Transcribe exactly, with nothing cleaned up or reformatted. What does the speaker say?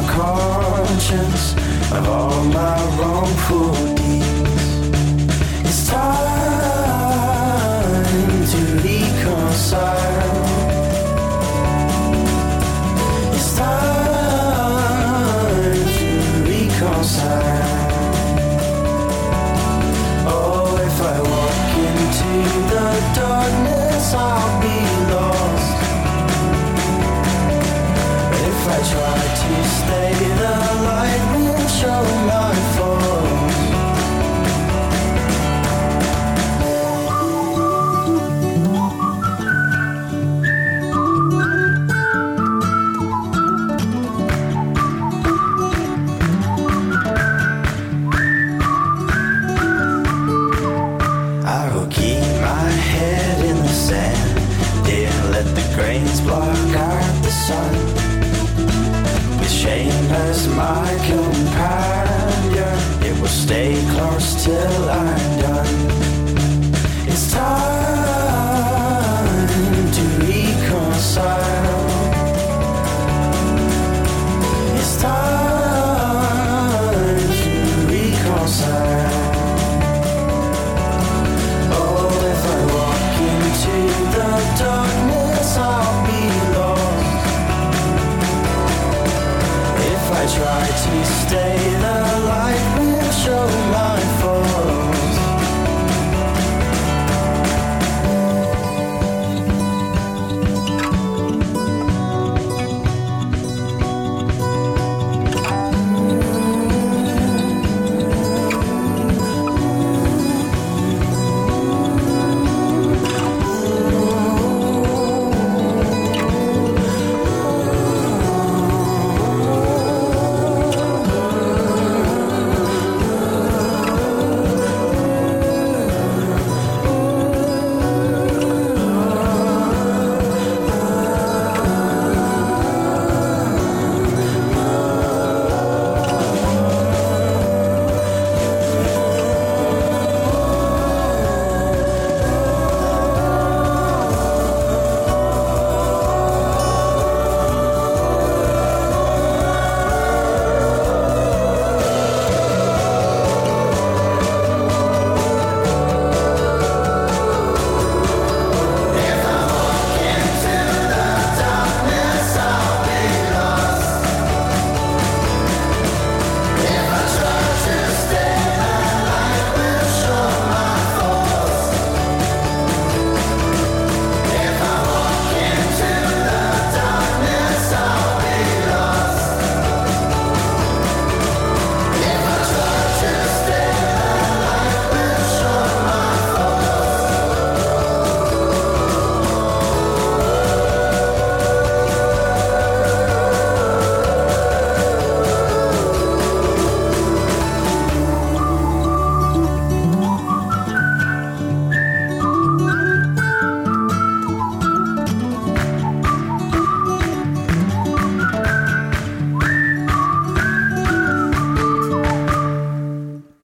conscience of all my wrongful deeds. It's time to reconcile. It's time to reconcile. Oh, if I walk into the darkness, I'll be lost. If I try to stay, the light will show my faults. I will keep my head in the sand, dear, let the grains block out the sun. With shame as my companion, it will stay close till I'm done. It's time to reconcile. It's time to reconcile. Oh, if I walk into the darkness, I'll be lost. If I try to stay,